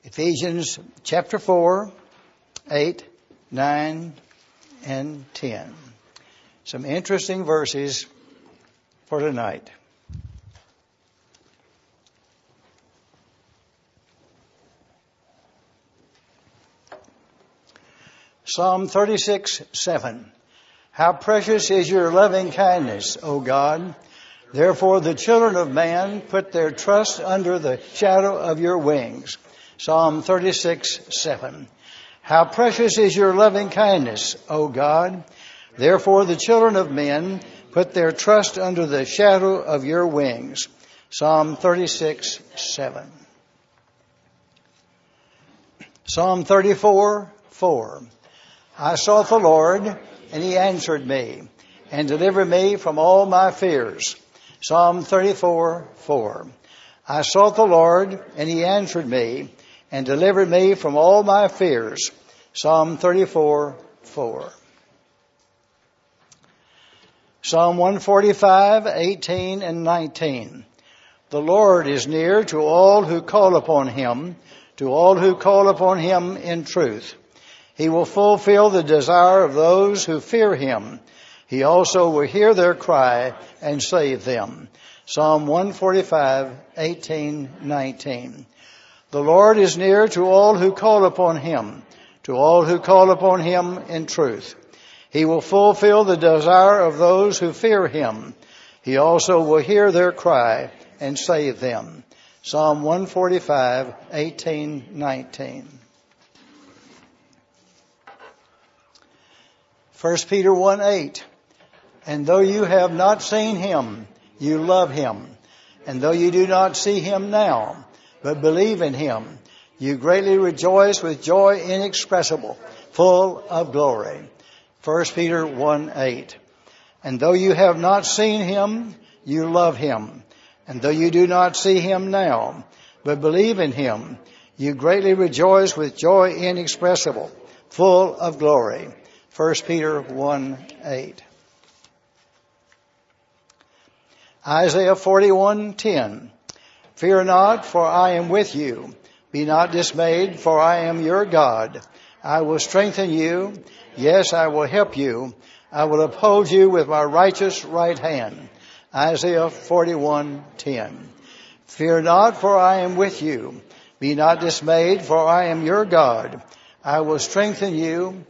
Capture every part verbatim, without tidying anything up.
Ephesians chapter four, eight, nine, and ten. Some interesting verses for tonight. Psalm thirty-six, seven. How precious is your loving kindness, O God! Therefore the children of man put their trust under the shadow of your wings. Psalm thirty-six, seven. How precious is your loving kindness, O God! Therefore the children of men put their trust under the shadow of your wings. Psalm thirty-six, seven. Psalm thirty-four, four. I sought the Lord, and he answered me, and delivered me from all my fears. Psalm thirty-four, four. I sought the Lord, and he answered me, and delivered me from all my fears. Psalm thirty-four, four. Psalm one forty-five, eighteen and nineteen. The Lord is near to all who call upon him, to all who call upon him in truth. He will fulfill the desire of those who fear him. He also will hear their cry and save them. Psalm one forty-five, eighteen, nineteen. The Lord is near to all who call upon him, to all who call upon him in truth. He will fulfill the desire of those who fear him. He also will hear their cry and save them. Psalm one forty-five, eighteen, nineteen. First Peter one, eight. And though you have not seen him, you love him. And though you do not see him now, but believe in him, you greatly rejoice with joy inexpressible, full of glory. First Peter one, eight. And though you have not seen him, you love him. And though you do not see him now, but believe in him, you greatly rejoice with joy inexpressible, full of glory. First Peter one, eight. Isaiah forty-one, ten. Fear not, for I am with you. Be not dismayed, for I am your God. I will strengthen you. Yes, I will help you. I will uphold you with my righteous right hand. Isaiah forty-one, ten. Fear not, for I am with you. Be not dismayed, for I am your God. I will strengthen you.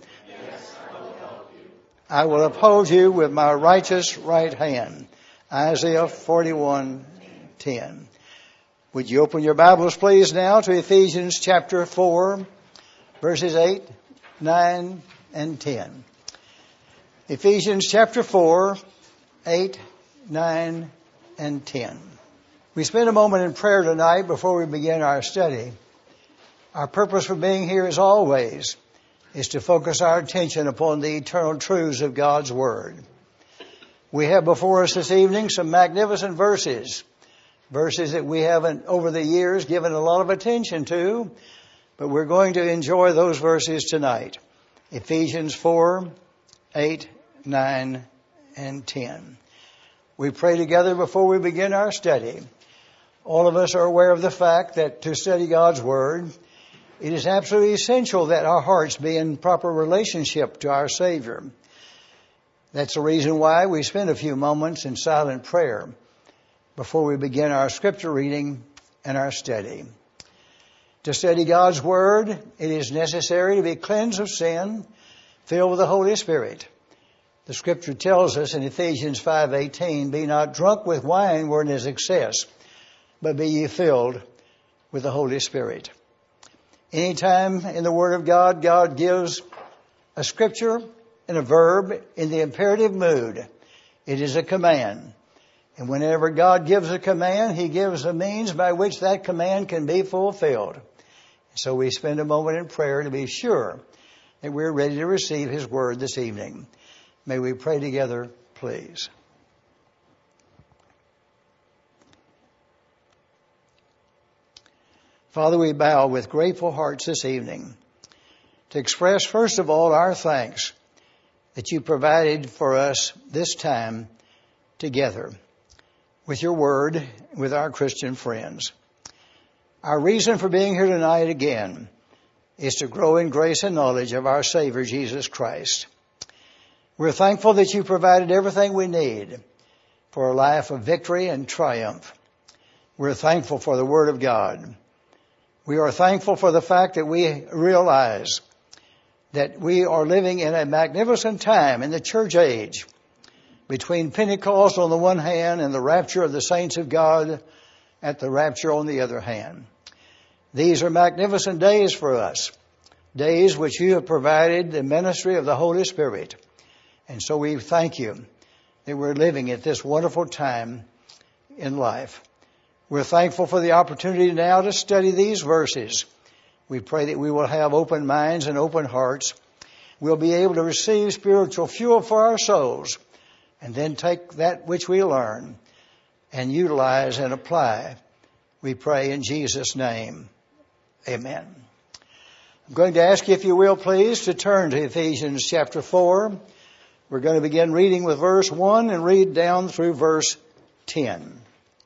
I will uphold you with my righteous right hand. Isaiah forty-one, ten. Would you open your Bibles, please, now to Ephesians chapter four, verses eight, nine, and ten. Ephesians chapter four, eight, nine, and ten. We spend a moment in prayer tonight before we begin our study. Our purpose for being here, as always, is to focus our attention upon the eternal truths of God's Word. We have before us this evening some magnificent verses, verses that we haven't over the years given a lot of attention to, but we're going to enjoy those verses tonight. Ephesians four, eight, nine, and ten. We pray together before we begin our study. All of us are aware of the fact that to study God's Word, it is absolutely essential that our hearts be in proper relationship to our Savior. That's the reason why we spend a few moments in silent prayer before we begin our scripture reading and our study. To study God's Word, it is necessary to be cleansed of sin, filled with the Holy Spirit. The scripture tells us in Ephesians five eighteen, be not drunk with wine wherein is excess, but be ye filled with the Holy Spirit. Anytime in the Word of God, God gives a scripture and a verb in the imperative mood, it is a command. And whenever God gives a command, he gives a means by which that command can be fulfilled. So we spend a moment in prayer to be sure that we're ready to receive his word this evening. May we pray together, please. Father, we bow with grateful hearts this evening to express, first of all, our thanks that you provided for us this time together with your word, with our Christian friends. Our reason for being here tonight again is to grow in grace and knowledge of our Savior, Jesus Christ. We're thankful that you provided everything we need for a life of victory and triumph. We're thankful for the Word of God. We are thankful for the fact that we realize that we are living in a magnificent time in the church age between Pentecost on the one hand and the rapture of the saints of God at the rapture on the other hand. These are magnificent days for us, days which you have provided the ministry of the Holy Spirit. And so we thank you that we're living at this wonderful time in life. We're thankful for the opportunity now to study these verses. We pray that we will have open minds and open hearts. We'll be able to receive spiritual fuel for our souls and then take that which we learn and utilize and apply. We pray in Jesus' name. Amen. I'm going to ask you, if you will, please, to turn to Ephesians chapter four. We're going to begin reading with verse one and read down through verse ten.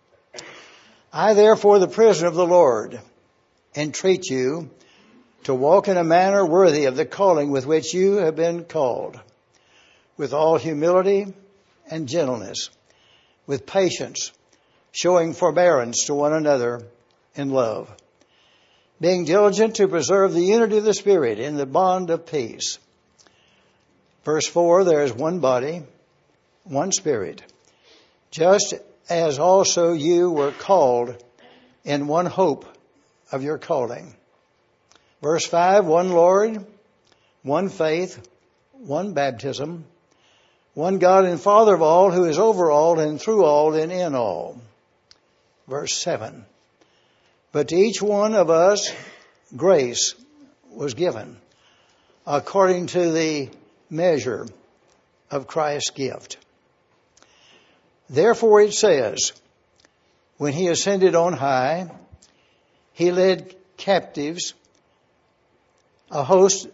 I, therefore, the prisoner of the Lord, entreat you to walk in a manner worthy of the calling with which you have been called, with all humility and gentleness, with patience, showing forbearance to one another in love, being diligent to preserve the unity of the Spirit in the bond of peace. Verse four, there is one body, one Spirit, just as also you were called in one hope of your calling. Verse five, one Lord, one faith, one baptism, one God and Father of all, who is over all and through all and in all. Verse seven, but to each one of us grace was given according to the measure of Christ's gift. Therefore it says, when he ascended on high, he led captives, a host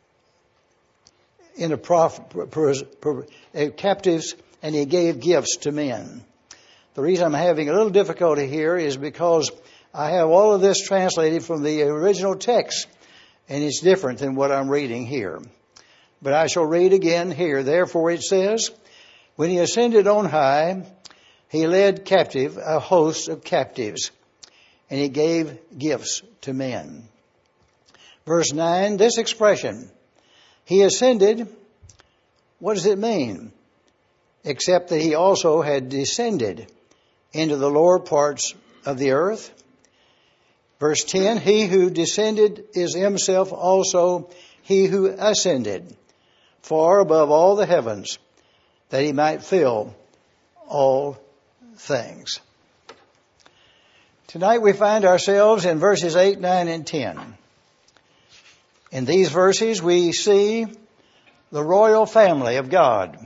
in a prof, per, per, uh, captives, and he gave gifts to men. The reason I'm having a little difficulty here is because I have all of this translated from the original text, and it's different than what I'm reading here. But I shall read again here. Therefore it says, when he ascended on high, he led captive a host of captives, and he gave gifts to men. Verse nine, this expression, he ascended, what does it mean? Except that he also had descended into the lower parts of the earth. Verse ten, he who descended is himself also he who ascended far above all the heavens, that he might fill all things. Tonight we find ourselves in verses eight, nine, and ten. In these verses we see the royal family of God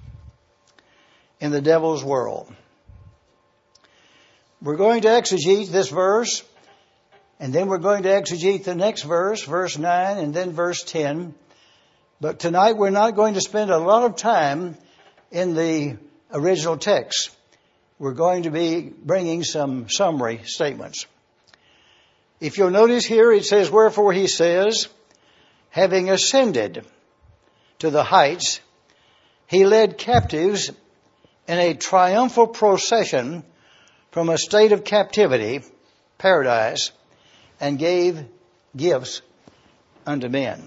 in the devil's world. We're going to exegete this verse, and then we're going to exegete the next verse, verse nine, and then verse ten. But tonight we're not going to spend a lot of time in the original text. We're going to be bringing some summary statements. If you'll notice here, it says, wherefore he says, having ascended to the heights, he led captives in a triumphal procession from a state of captivity, paradise, and gave gifts unto men.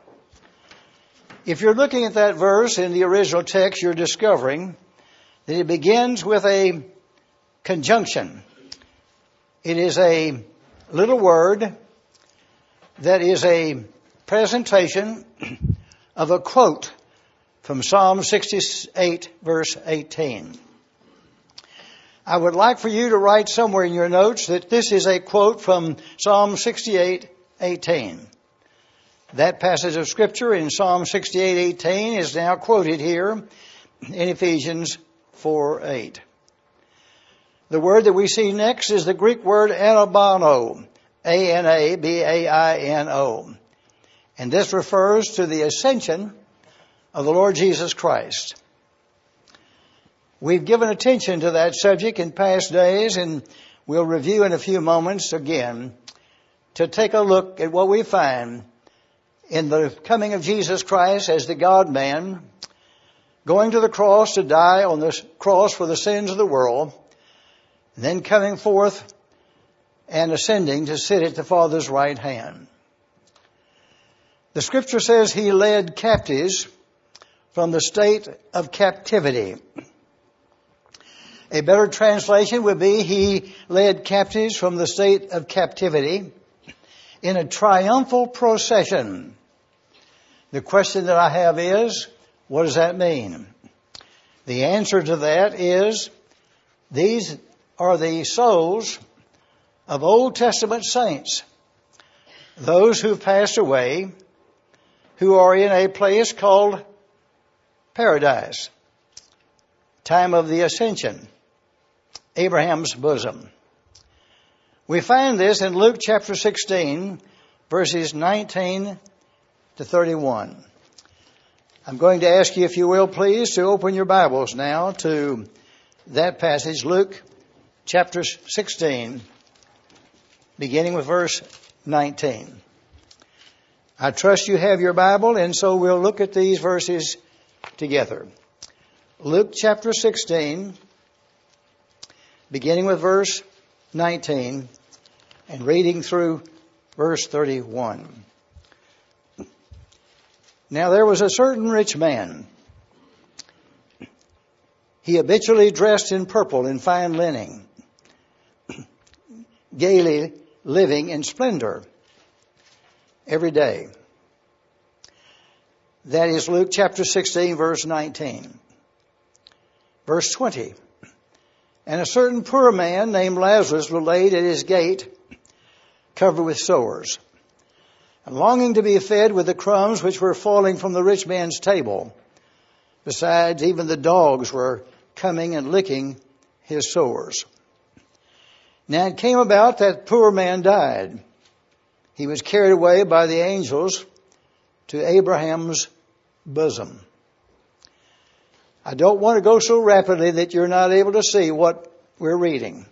If you're looking at that verse in the original text, you're discovering that it begins with a conjunction. It is a little word that is a presentation of a quote from Psalm sixty-eight, verse eighteen. I would like for you to write somewhere in your notes that this is a quote from Psalm sixty-eight, eighteen. That passage of Scripture in Psalm sixty-eight, eighteen is now quoted here in Ephesians four, eight. The word that we see next is the Greek word anabano, A N A B A I N O. And this refers to the ascension of the Lord Jesus Christ. We've given attention to that subject in past days, and we'll review in a few moments again to take a look at what we find in the coming of Jesus Christ as the God-man, going to the cross to die on the cross for the sins of the world, and then coming forth and ascending to sit at the Father's right hand. The Scripture says He led captives from the state of captivity. A better translation would be He led captives from the state of captivity in a triumphal procession. The question that I have is, what does that mean? The answer to that is, these are the souls of Old Testament saints, those who passed away, who are in a place called paradise, time of the ascension, Abraham's bosom. We find this in Luke chapter sixteen, verses nineteen to thirty-one. I'm going to ask you, if you will, please, to open your Bibles now to that passage, Luke chapter sixteen, beginning with verse nineteen. I trust you have your Bible, and so we'll look at these verses together. Luke chapter sixteen, beginning with verse nineteen, and reading through verse thirty-one. Now there was a certain rich man. He habitually dressed in purple and fine linen, gaily living in splendor every day. That is Luke chapter sixteen, verse nineteen. Verse twenty. And a certain poor man named Lazarus was laid at his gate, covered with sores, and longing to be fed with the crumbs which were falling from the rich man's table. Besides, even the dogs were coming and licking his sores. Now it came about that poor man died. He was carried away by the angels to Abraham's bosom. I don't want to go so rapidly that you're not able to see what we're reading.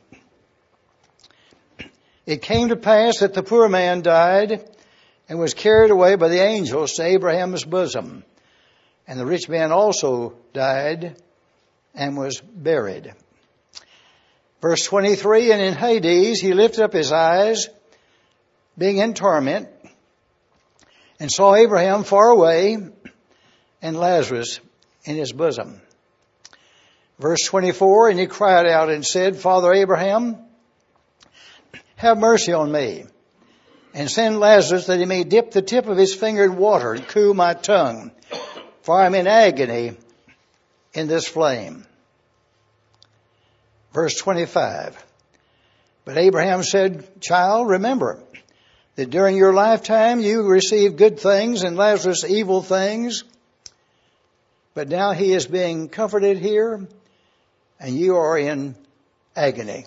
It came to pass that the poor man died and was carried away by the angels to Abraham's bosom. And the rich man also died and was buried. Verse twenty-three, and in Hades he lifted up his eyes, being in torment, and saw Abraham far away and Lazarus in his bosom. Verse twenty-four, and he cried out and said, Father Abraham, have mercy on me, and send Lazarus that he may dip the tip of his finger in water and cool my tongue, for I am in agony in this flame. Verse twenty-five, but Abraham said, Child, remember that during your lifetime you received good things and Lazarus evil things, but now he is being comforted here and you are in agony.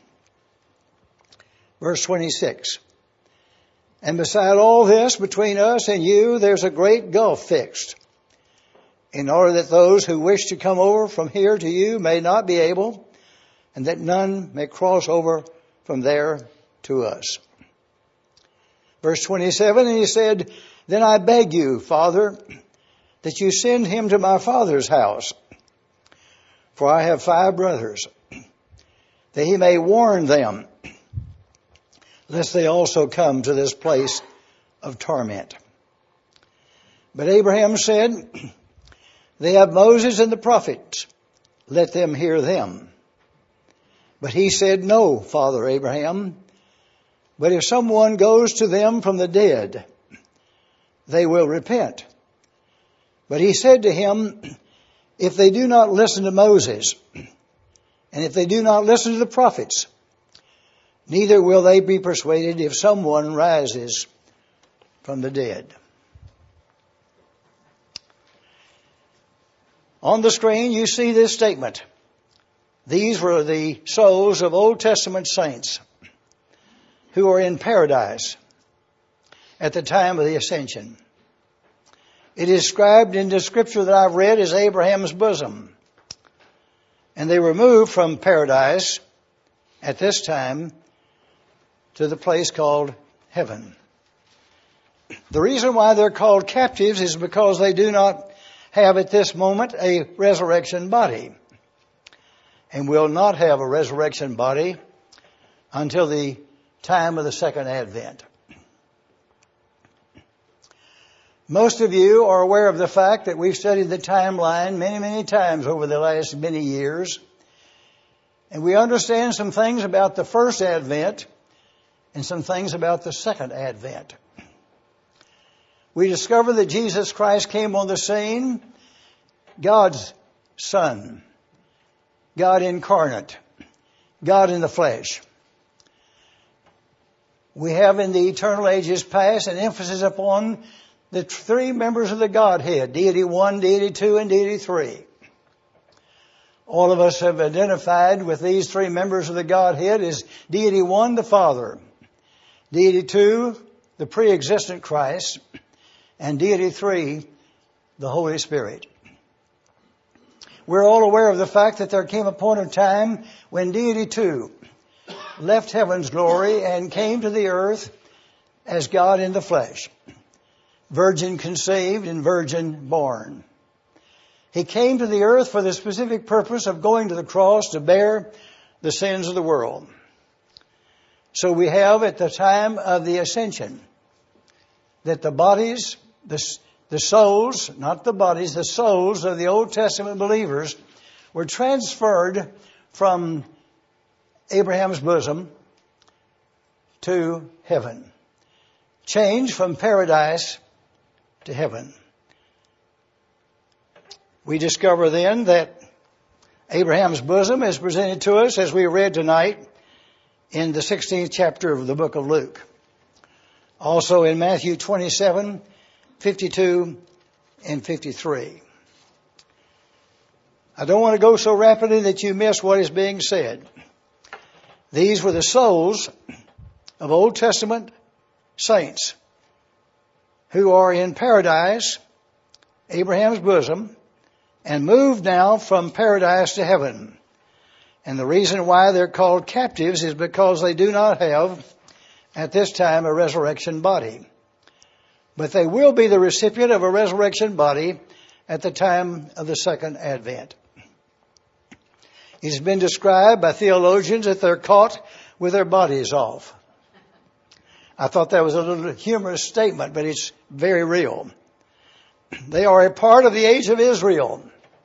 Verse twenty-six, and beside all this, between us and you, there's a great gulf fixed, in order that those who wish to come over from here to you may not be able, and that none may cross over from there to us. Verse twenty-seven, and he said, Then I beg you, Father, that you send him to my father's house, for I have five brothers, that he may warn them, lest they also come to this place of torment. But Abraham said, They have Moses and the prophets, let them hear them. But he said, No, Father Abraham, but if someone goes to them from the dead, they will repent. But he said to him, If they do not listen to Moses, and if they do not listen to the prophets, neither will they be persuaded if someone rises from the dead. On the screen, you see this statement. These were the souls of Old Testament saints who are in paradise at the time of the ascension. It is described in the scripture that I've read as Abraham's bosom. And they were moved from paradise at this time to the place called heaven. The reason why they're called captives is because they do not have at this moment a resurrection body, and will not have a resurrection body until the time of the second advent. Most of you are aware of the fact that we've studied the timeline many, many times over the last many years, and we understand some things about the first advent and some things about the second advent. We discover that Jesus Christ came on the scene, God's Son, God incarnate, God in the flesh. We have in the eternal ages past an emphasis upon the three members of the Godhead, Deity one, Deity two, and Deity three. All of us have identified with these three members of the Godhead as Deity one, the Father, Deity two, the pre-existent Christ, and Deity three, the Holy Spirit. We're all aware of the fact that there came a point of time when Deity two left heaven's glory and came to the earth as God in the flesh, virgin conceived and virgin born. He came to the earth for the specific purpose of going to the cross to bear the sins of the world. So we have at the time of the ascension that the bodies, the, the souls, not the bodies, the souls of the Old Testament believers were transferred from Abraham's bosom to heaven. Changed from paradise to heaven. We discover then that Abraham's bosom is presented to us as we read tonight in the sixteenth chapter of the book of Luke. Also in Matthew twenty-seven, fifty-two, and fifty-three. I don't want to go so rapidly that you miss what is being said. These were the souls of Old Testament saints who are in paradise, Abraham's bosom, and moved now from paradise to heaven. And the reason why they're called captives is because they do not have, at this time, a resurrection body. But they will be the recipient of a resurrection body at the time of the second advent. It has been described by theologians that they're caught with their bodies off. I thought that was a little humorous statement, but it's very real. They are a part of the age of Israel.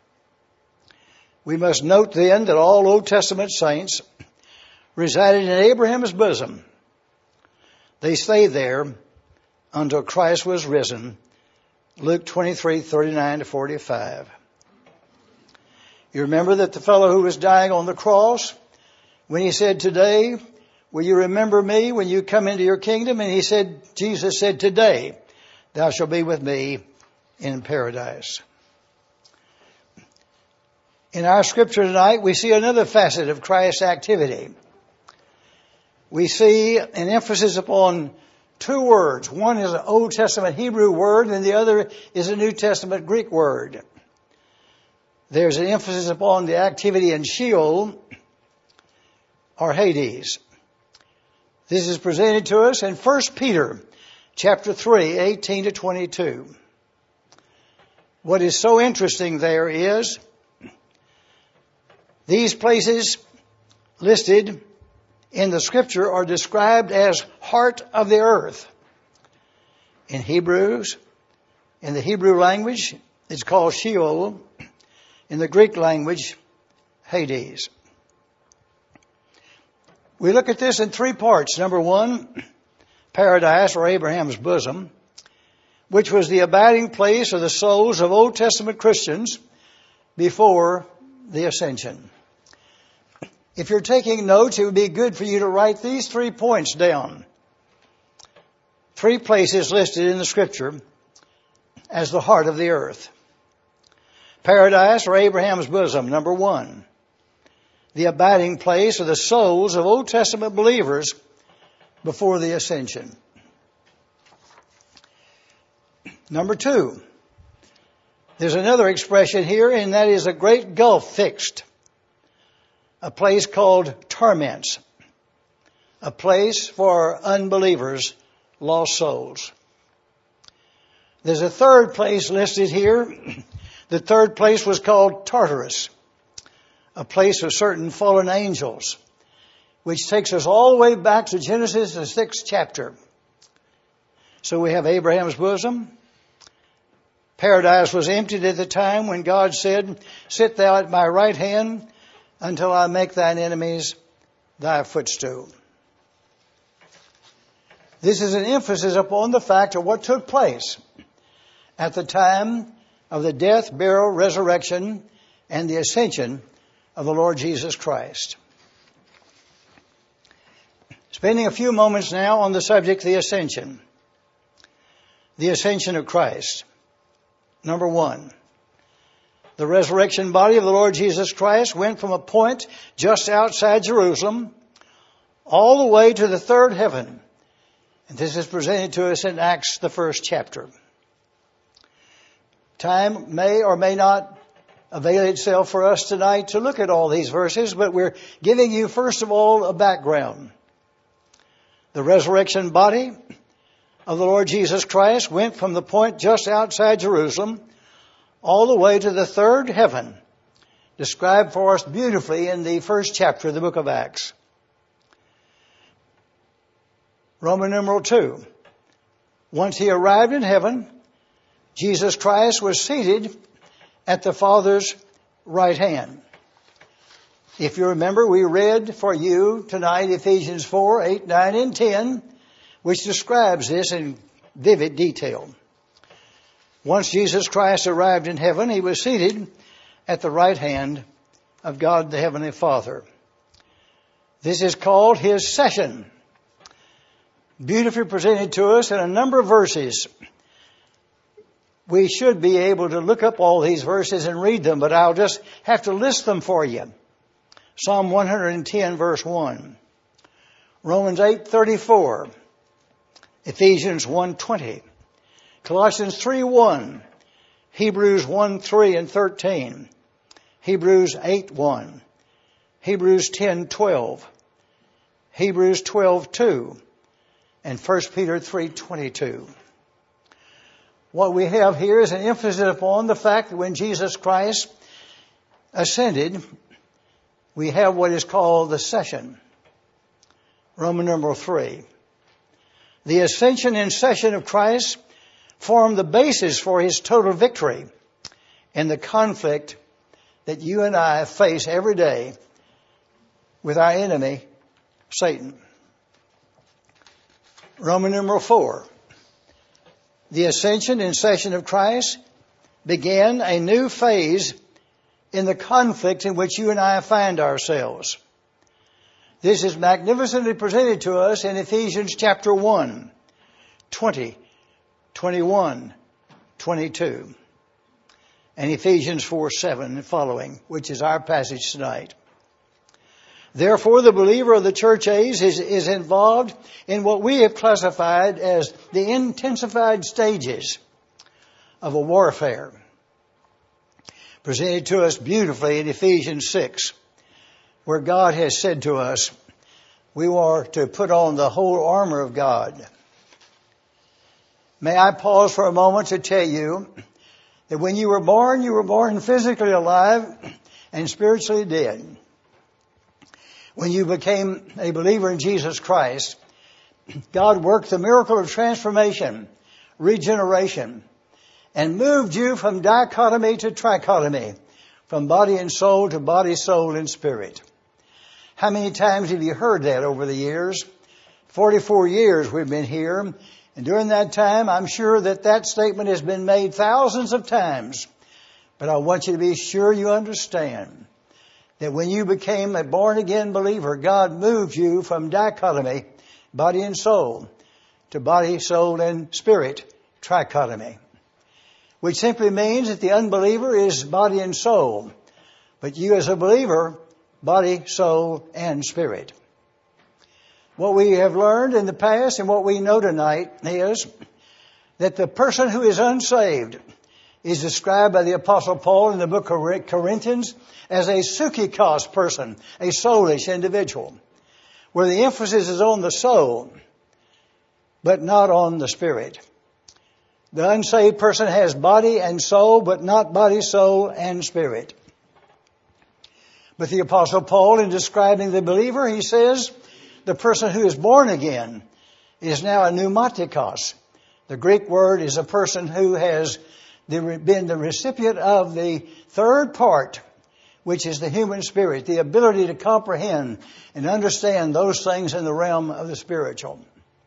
We must note then that all Old Testament saints resided in Abraham's bosom. They stayed there until Christ was risen. Luke twenty-three, thirty-nine to forty-five. You remember that the fellow who was dying on the cross, when he said, "Today, will you remember me when you come into your kingdom?" And he said, Jesus said, "Today, thou shalt be with me in paradise." In our scripture tonight, we see another facet of Christ's activity. We see an emphasis upon two words. One is an Old Testament Hebrew word, and the other is a New Testament Greek word. There's an emphasis upon the activity in Sheol, or Hades. This is presented to us in First Peter chapter three, eighteen to twenty-two. What is so interesting there is these places listed in the scripture are described as heart of the earth. In Hebrews, in the Hebrew language, it's called Sheol. In the Greek language, Hades. We look at this in three parts. Number one, paradise, or Abraham's bosom, which was the abiding place of the souls of Old Testament Christians before the ascension. If you're taking notes, it would be good for you to write these three points down. Three places listed in the scripture as the heart of the earth. Paradise, or Abraham's bosom, number one. The abiding place of the souls of Old Testament believers before the ascension. Number two, there's another expression here, and that is a great gulf fixed. A place called torments. A place for unbelievers lost souls. There's a third place listed here. The third place was called Tartarus, a place of certain fallen angels, which takes us all the way back to Genesis, the sixth chapter. So we have Abraham's bosom. Paradise was emptied at the time when God said, "Sit thou at my right hand until I make thine enemies thy footstool." This is an emphasis upon the fact of what took place at the time of the death, burial, resurrection, and the ascension of the Lord Jesus Christ. Spending a few moments now on the subject of the ascension. The ascension of Christ. Number one, the resurrection body of the Lord Jesus Christ went from a point just outside Jerusalem all the way to the third heaven. And this is presented to us in Acts, the first chapter. Time may or may not avail itself for us tonight to look at all these verses, but we're giving you, first of all, a background. The resurrection body of the Lord Jesus Christ went from the point just outside Jerusalem all the way to the third heaven, described for us beautifully in the first chapter of the book of Acts. Roman numeral two. Once he arrived in heaven, Jesus Christ was seated at the Father's right hand. If you remember, we read for you tonight Ephesians four, eight, nine, and ten, which describes this in vivid detail. Once Jesus Christ arrived in heaven, he was seated at the right hand of God the Heavenly Father. This is called his session, beautifully presented to us in a number of verses. We should be able to look up all these verses and read them, but I'll just have to list them for you. Psalm one hundred ten, verse one. Romans eight, thirty-four. Ephesians one, twenty. Colossians three, one. Hebrews one, three and thirteen. Hebrews eight, one. Hebrews ten, twelve. Hebrews twelve, two. And First Peter three, twenty-two. What we have here is an emphasis upon the fact that when Jesus Christ ascended, we have what is called the session. Roman numeral three. The ascension and session of Christ form the basis for his total victory in the conflict that you and I face every day with our enemy, Satan. Roman numeral four. The ascension and session of Christ began a new phase in the conflict in which you and I find ourselves. This is magnificently presented to us in Ephesians chapter one, twenty, twenty-one, twenty-two, and Ephesians four, seven and following, which is our passage tonight. Therefore, the believer of the church age is, is involved in what we have classified as the intensified stages of a warfare, presented to us beautifully in Ephesians six, where God has said to us, we are to put on the whole armor of God. May I pause for a moment to tell you that when you were born, you were born physically alive and spiritually dead. When you became a believer in Jesus Christ, God worked the miracle of transformation, regeneration, and moved you from dichotomy to trichotomy, from body and soul to body, soul, and spirit. How many times have you heard that over the years? forty-four years we've been here, and during that time I'm sure that that statement has been made thousands of times. But I want you to be sure you understand that when you became a born-again believer, God moved you from dichotomy, body and soul, to body, soul, and spirit, trichotomy. Which simply means that the unbeliever is body and soul, but you as a believer, body, soul, and spirit. What we have learned in the past and what we know tonight is that the person who is unsaved is described by the Apostle Paul in the book of Corinthians as a psychikos person, a soulish individual, where the emphasis is on the soul. but not on the spirit. The unsaved person has body and soul, but not body, soul, and spirit. But the Apostle Paul, in describing the believer, he says, the person who is born again is now a pneumatikos. The Greek word is a person who has been the recipient of the third part, which is the human spirit, the ability to comprehend and understand those things in the realm of the spiritual.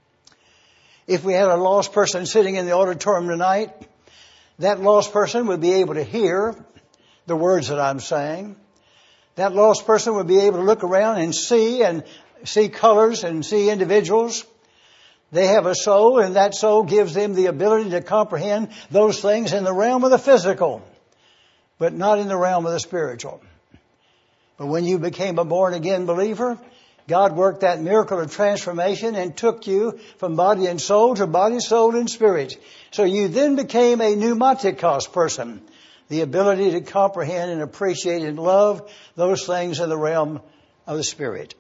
If we had a lost person sitting in the auditorium tonight, that lost person would be able to hear the words that I'm saying. That lost person would be able to look around and see and see colors and see individuals. They have a soul, and that soul gives them the ability to comprehend those things in the realm of the physical, but not in the realm of the spiritual. But when you became a born-again believer, God worked that miracle of transformation and took you from body and soul to body, soul, and spirit. So you then became a pneumatikos person, the ability to comprehend and appreciate and love those things in the realm of the spirit.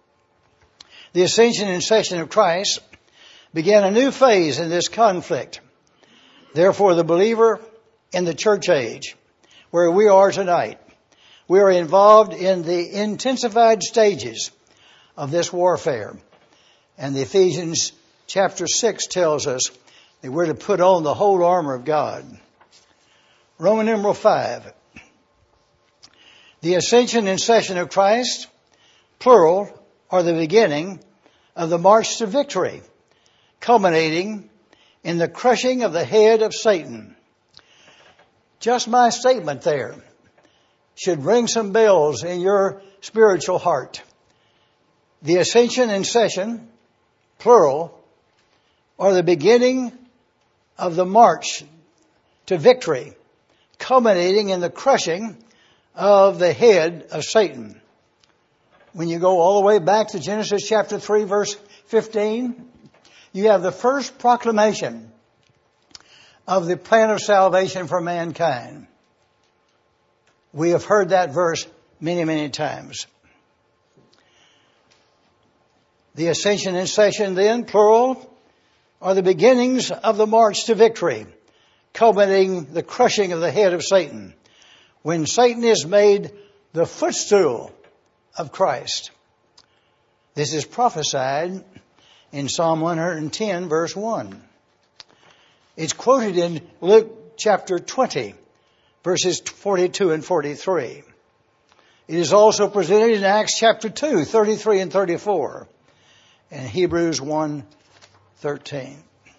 The ascension and session of Christ began a new phase in this conflict. Therefore, the believer in the church age, where we are tonight, we are involved in the intensified stages of this warfare. And the Ephesians chapter six tells us that we're to put on the whole armor of God. Roman numeral five. The ascension and session of Christ, plural, are the beginning of the march to victory, culminating in the crushing of the head of Satan. Just my statement there should ring some bells in your spiritual heart. The ascension and session, plural, are the beginning of the march to victory, culminating in the crushing of the head of Satan. When you go all the way back to Genesis chapter three, verse fifteen, you have the first proclamation of the plan of salvation for mankind. We have heard that verse many, many times. The ascension and session then, plural, are the beginnings of the march to victory, culminating the crushing of the head of Satan, when Satan is made the footstool of Christ. This is prophesied in Psalm one hundred ten, verse one. It's quoted in Luke chapter twenty, verses forty-two and forty-three. It is also presented in Acts chapter two, thirty-three and thirty-four, and Hebrews one thirteen.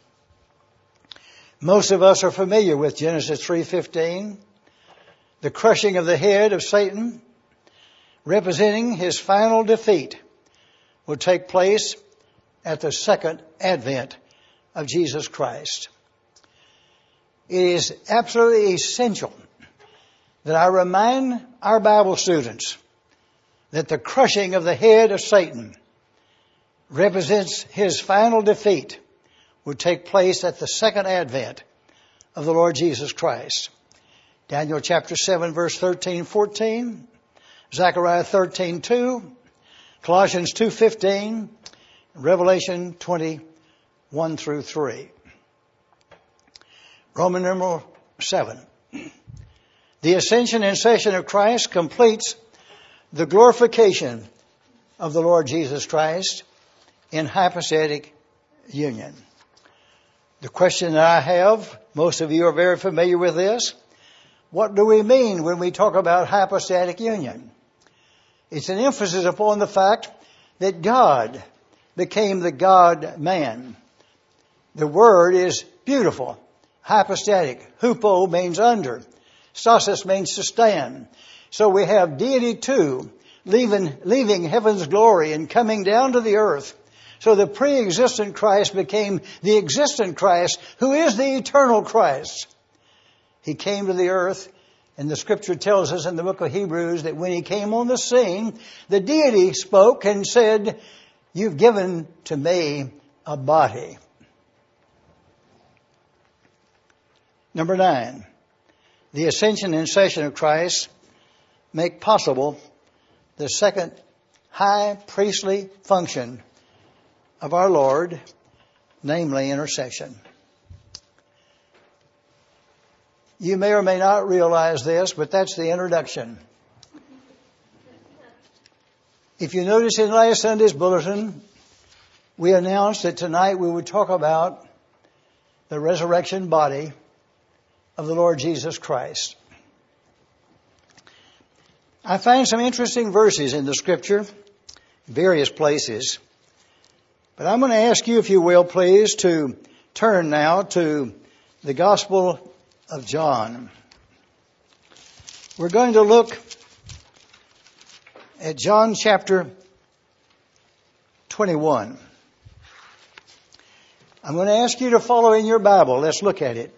Most of us are familiar with Genesis three fifteen, the crushing of the head of Satan, representing his final defeat, will take place at the second advent of Jesus Christ. It is absolutely essential that I remind our Bible students that the crushing of the head of Satan represents his final defeat will take place at the second advent of the Lord Jesus Christ. Daniel chapter seven, verse thirteen, fourteen, Zechariah thirteen, two, Colossians two fifteen, Revelation twenty, one through three. Roman numeral seven. The ascension and session of Christ completes the glorification of the Lord Jesus Christ in hypostatic union. The question that I have, most of you are very familiar with this. What do we mean when we talk about hypostatic union? It's an emphasis upon the fact that God became the God-man. The word is beautiful. Hypostatic. Hupo means under. Stasis means to stand. So we have deity too, leaving, leaving heaven's glory and coming down to the earth. So the pre-existent Christ became the existent Christ, who is the eternal Christ. He came to the earth, and the scripture tells us in the book of Hebrews that when he came on the scene, the deity spoke and said, "You've given to me a body." Number nine, the ascension and session of Christ make possible the second high priestly function of our Lord, namely intercession. You may or may not realize this, but that's the introduction. If you notice in last Sunday's bulletin, we announced that tonight we would talk about the resurrection body of the Lord Jesus Christ. I find some interesting verses in the Scripture, various places. But I'm going to ask you, if you will, please, to turn now to the Gospel of John. We're going to look at John chapter twenty-one. I'm going to ask you to follow in your Bible. Let's look at it.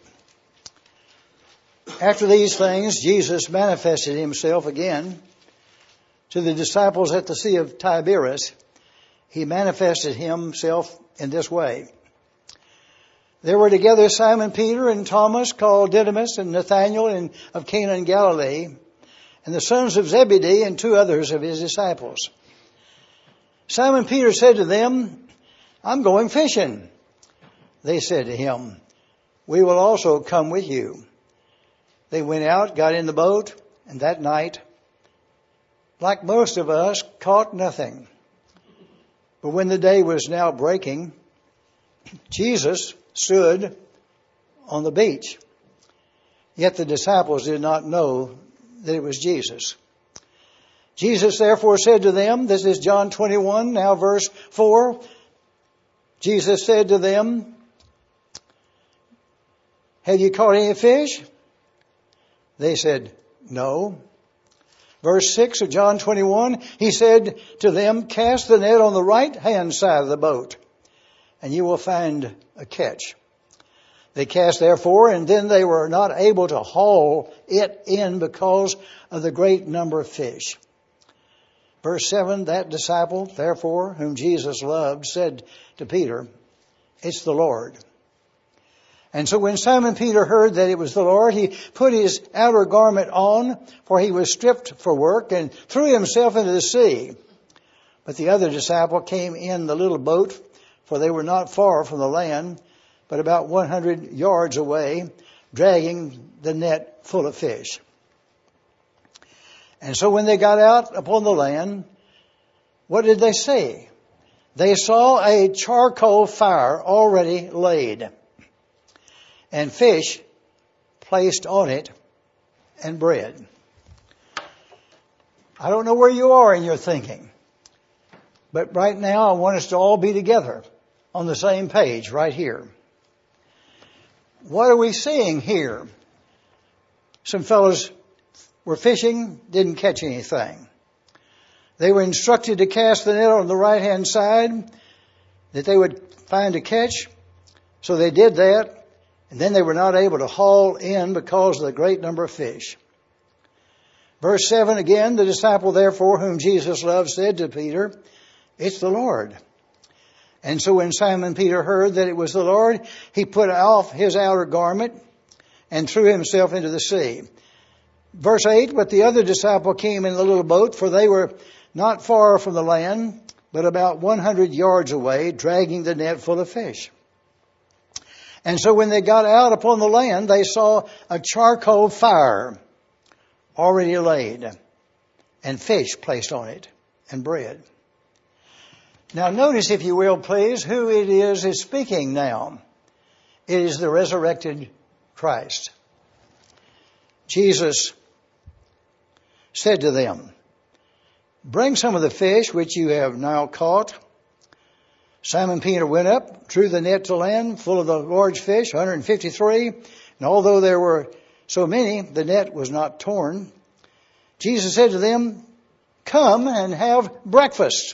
After these things, Jesus manifested himself again to the disciples at the Sea of Tiberias. He manifested himself in this way. There were together Simon Peter and Thomas, called Didymus, and Nathanael and of Cana in Galilee, and the sons of Zebedee, and two others of his disciples. Simon Peter said to them, "I'm going fishing." They said to him, "We will also come with you." They went out, got in the boat, and that night, like most of us, caught nothing. But when the day was now breaking, Jesus stood on the beach. Yet the disciples did not know that it was Jesus. Jesus therefore said to them, this is John twenty-one, now verse four. Jesus said to them, "Have you caught any fish?" They said, "No." Verse six of John twenty-one, he said to them, "Cast the net on the right-hand side of the boat, and you will find a catch." They cast therefore, and then they were not able to haul it in because of the great number of fish. Verse seven, that disciple, therefore, whom Jesus loved, said to Peter, "It's the Lord." And so when Simon Peter heard that it was the Lord, he put his outer garment on, for he was stripped for work, and threw himself into the sea. But the other disciple came in the little boat, for they were not far from the land, but about one hundred yards away, dragging the net full of fish. And so when they got out upon the land, what did they see? They saw a charcoal fire already laid, and fish placed on it, and bread. I don't know where you are in your thinking, but right now I want us to all be together on the same page right here. What are we seeing here? Some fellows were fishing, didn't catch anything. They were instructed to cast the net on the right-hand side, that they would find a catch. So they did that, and then they were not able to haul in because of the great number of fish. Verse seven again, the disciple therefore whom Jesus loved said to Peter, "It's the Lord." And so when Simon Peter heard that it was the Lord, he put off his outer garment and threw himself into the sea. Verse eight, but the other disciple came in the little boat, for they were not far from the land, but about one hundred yards away, dragging the net full of fish. And so when they got out upon the land, they saw a charcoal fire already laid, and fish placed on it, and bread. Now notice, if you will, please, who it is is speaking now. It is the resurrected Christ. Jesus said to them, "Bring some of the fish which you have now caught." Simon Peter went up, drew the net to land, full of the large fish, one hundred fifty-three. And although there were so many, the net was not torn. Jesus said to them, "Come and have breakfast."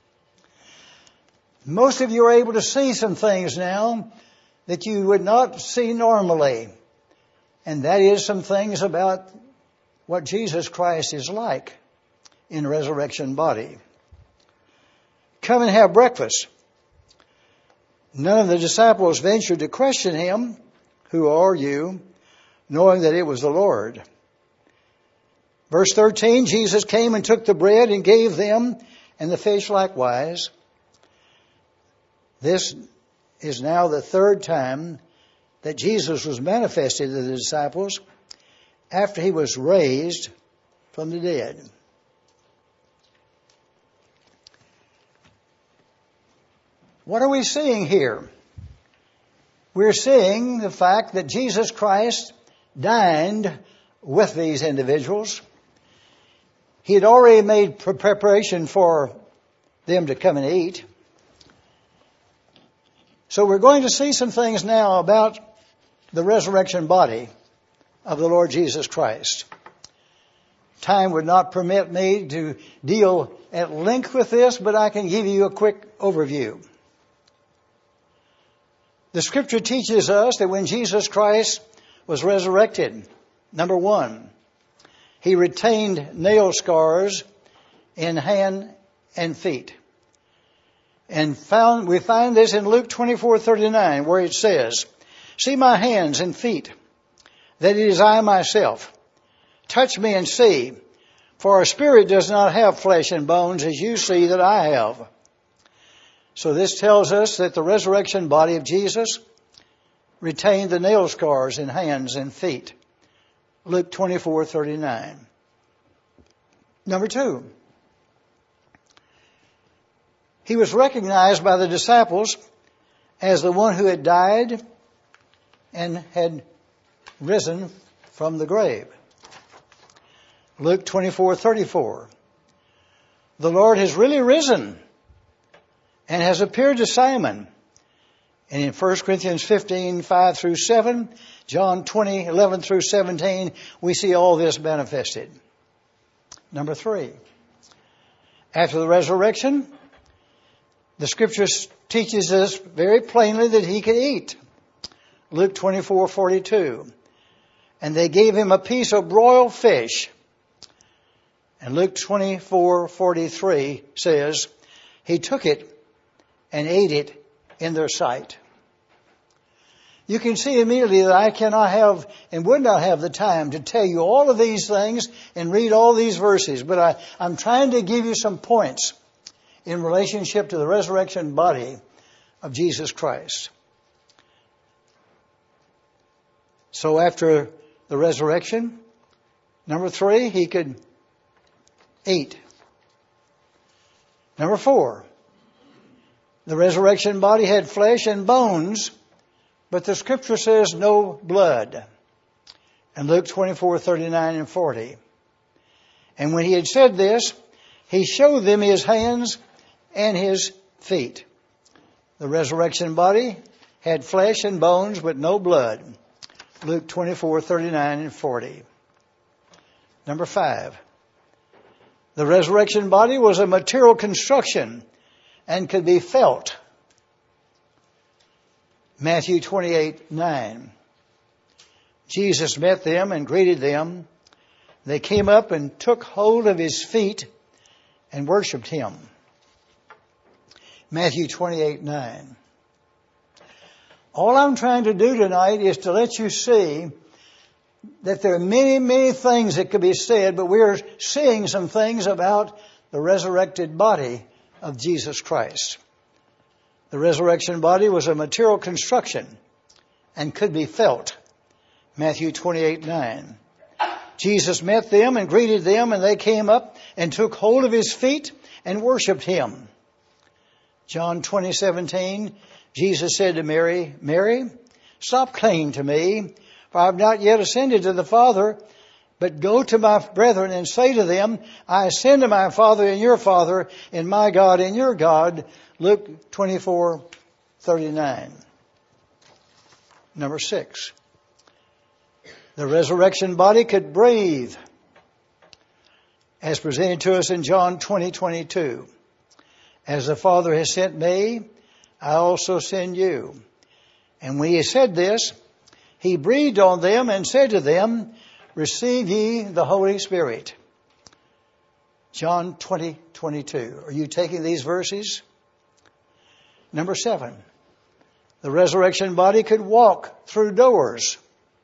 Most of you are able to see some things now that you would not see normally. And that is some things about what Jesus Christ is like in a resurrection body. Come and have breakfast. None of the disciples ventured to question him, "Who are you?" knowing that it was the Lord. Verse thirteen, Jesus came and took the bread and gave them, and the fish likewise. This is now the third time that Jesus was manifested to the disciples after he was raised from the dead. What are we seeing here? We're seeing the fact that Jesus Christ dined with these individuals. He had already made preparation for them to come and eat. So we're going to see some things now about the resurrection body of the Lord Jesus Christ. Time would not permit me to deal at length with this, but I can give you a quick overview. The Scripture teaches us that when Jesus Christ was resurrected, number one, he retained nail scars in hand and feet. And found, we find this in Luke twenty-four thirty-nine, where it says, "See my hands and feet, that it is I myself. Touch me and see, for our spirit does not have flesh and bones as you see that I have." So this tells us that the resurrection body of Jesus retained the nail scars in hands and feet. Luke twenty-four thirty-nine. Number two, he was recognized by the disciples as the one who had died and had risen from the grave. Luke twenty-four thirty-four. The Lord has really risen and has appeared to Simon. And in First Corinthians fifteen five through seven, John twenty eleven through seventeen, we see all this manifested. Number three, after the resurrection, the Scripture teaches us very plainly that he could eat. Luke twenty-four forty-two. And they gave him a piece of broiled fish. And Luke twenty-four forty-three says, he took it and ate it in their sight. You can see immediately that I cannot have and would not have the time to tell you all of these things and read all these verses, but I, I'm trying to give you some points in relationship to the resurrection body of Jesus Christ. So after the resurrection, number three, he could eat. Number four, the resurrection body had flesh and bones, but the Scripture says no blood. In Luke twenty-four thirty-nine and forty. And when he had said this, he showed them his hands and his feet. The resurrection body had flesh and bones, but no blood. Luke twenty-four thirty-nine and forty. Number five. The resurrection body was a material construction and could be felt. Matthew twenty-eight nine. Jesus met them and greeted them. They came up and took hold of his feet and worshiped him. Matthew twenty-eight nine. All I'm trying to do tonight is to let you see that there are many, many things that could be said, but we're seeing some things about the resurrected body of Jesus Christ. The resurrection body was a material construction and could be felt. Matthew twenty-eight nine. Jesus met them and greeted them, and they came up and took hold of his feet and worshiped him. John twenty seventeen, Jesus said to Mary, "Mary, stop clinging to me, for I have not yet ascended to the Father, but go to my brethren and say to them, I ascend to my Father and your Father, and my God and your God." Luke twenty-four thirty-nine. Number six. The resurrection body could breathe, as presented to us in John twenty twenty-two. As the Father has sent me, I also send you. And when he said this, he breathed on them and said to them, "Receive ye the Holy Spirit." John twenty twenty-two. Are you taking these verses? Number seven. The resurrection body could walk through doors.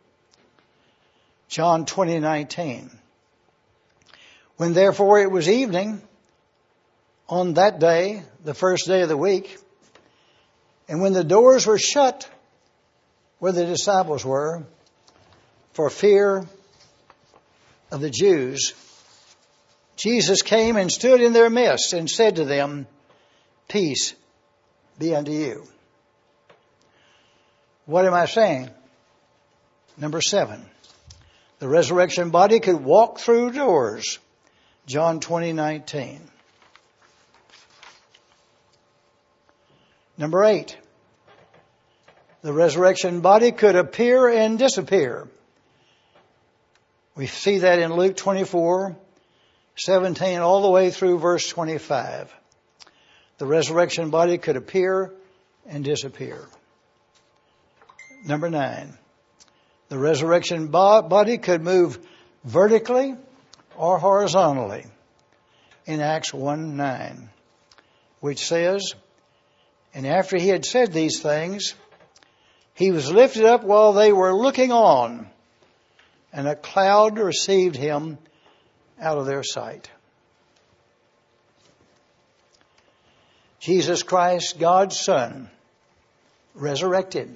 John twenty nineteen. When therefore it was evening, on that day, the first day of the week, And when the doors were shut where the disciples were, for fear of the Jews, Jesus came and stood in their midst and said to them, "Peace be unto you." What am I saying? Number seven, the resurrection body could walk through doors. John twenty nineteen. Number eight, the resurrection body could appear and disappear. We see that in Luke twenty-four seventeen all the way through verse twenty-five. The resurrection body could appear and disappear. Number nine, the resurrection body could move vertically or horizontally in Acts one nine, which says, "And after he had said these things, he was lifted up while they were looking on, and a cloud received him out of their sight." Jesus Christ, God's Son, resurrected,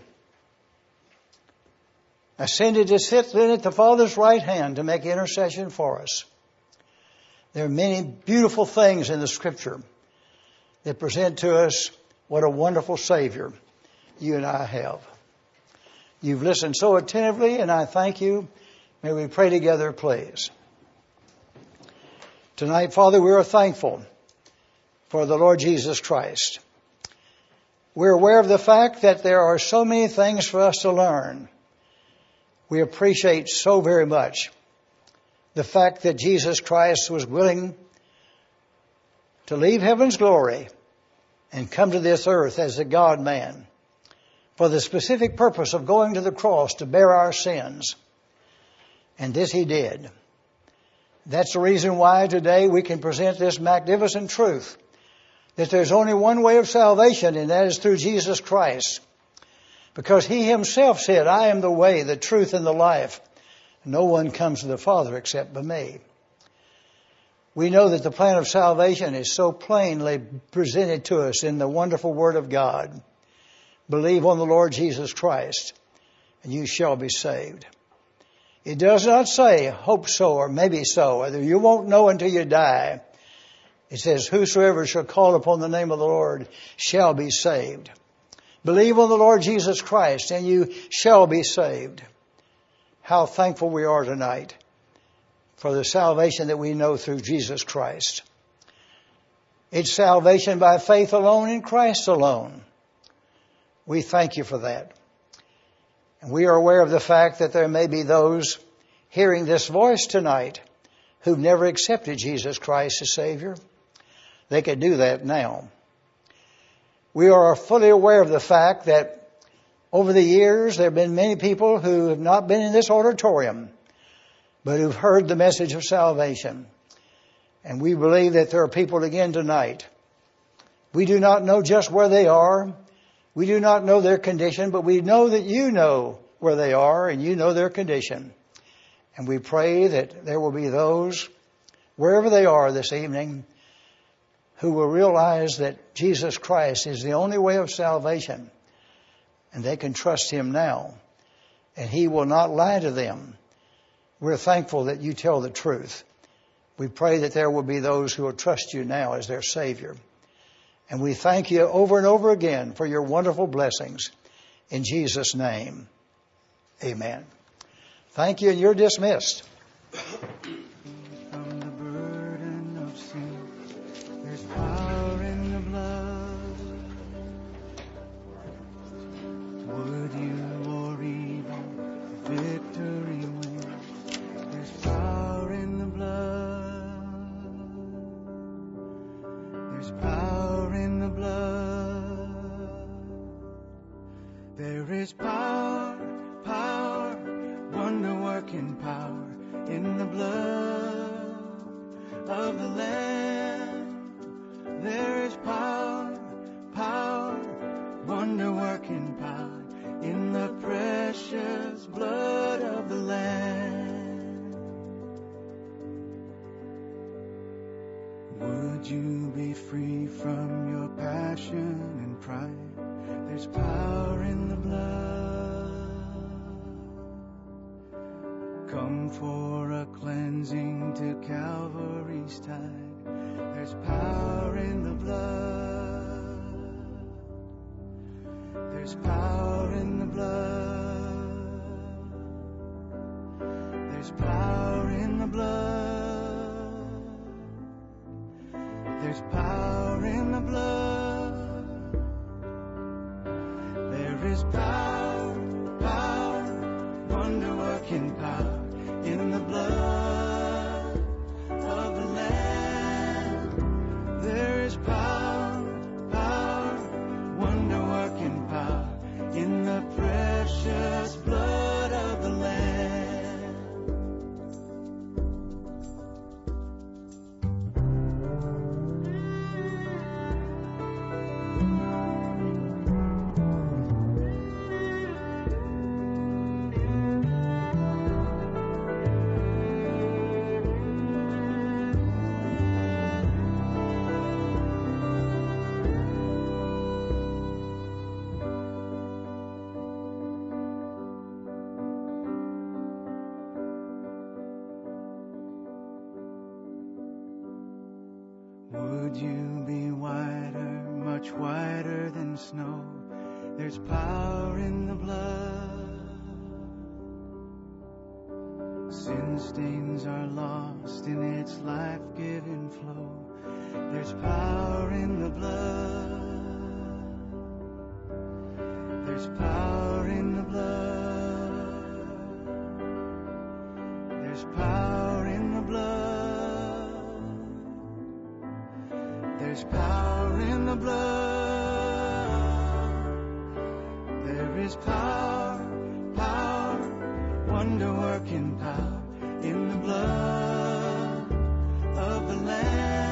ascended to sit then at the Father's right hand to make intercession for us. There are many beautiful things in the Scripture that present to us what a wonderful Savior you and I have. You've listened so attentively, and I thank you. May we pray together, please. Tonight, Father, we are thankful for the Lord Jesus Christ. We're aware of the fact that there are so many things for us to learn. We appreciate so very much the fact that Jesus Christ was willing to leave heaven's glory and come to this earth as a God-man for the specific purpose of going to the cross to bear our sins. And this he did. That's the reason why today we can present this magnificent truth that there's only one way of salvation, and that is through Jesus Christ. Because he himself said, "I am the way, the truth, and the life. No one comes to the Father except by me." We know that the plan of salvation is so plainly presented to us in the wonderful Word of God. Believe on the Lord Jesus Christ, and you shall be saved. It does not say, hope so or maybe so, or you won't know until you die. It says, whosoever shall call upon the name of the Lord shall be saved. Believe on the Lord Jesus Christ, and you shall be saved. How thankful we are tonight for the salvation that we know through Jesus Christ. It's salvation by faith alone in Christ alone. We thank you for that. And we are aware of the fact that there may be those hearing this voice tonight who've never accepted Jesus Christ as Savior. They can do that now. We are fully aware of the fact that over the years there have been many people who have not been in this auditorium, but who've heard the message of salvation. And we believe that there are people again tonight. We do not know just where they are. We do not know their condition, but we know that you know where they are and you know their condition. And we pray that there will be those, wherever they are this evening, who will realize that Jesus Christ is the only way of salvation. And they can trust him now. And he will not lie to them. We're thankful that you tell the truth. We pray that there will be those who will trust you now as their Savior. And we thank you over and over again for your wonderful blessings. In Jesus' name, amen. Thank you, and you're dismissed. From the burden of sin, there's power in the blood. Would you or even victory win? There's power in the blood. There's power in the blood. There is power, power, wonder-working power in the blood of the Lamb. There is power, power, wonder-working power in the precious blood of the Lamb. Would you be free from your passion and pride? There's power in the blood. Come for a cleansing to Calvary's tide. There's power in the blood. There's power in the blood. There's power in the blood. There's power in the blood. There is power, power, wonder-working power in the blood of the Lamb. There is power, power, wonder-working power in the precious blood of the Lamb. Would you be whiter, much whiter than snow? There's power in the blood. Sin stains are lost in its life-giving flow. There's power in the blood. There's power in the blood. There's power in the blood. There's power in the blood. There is power, power, wonder-working power in the blood of the Lamb.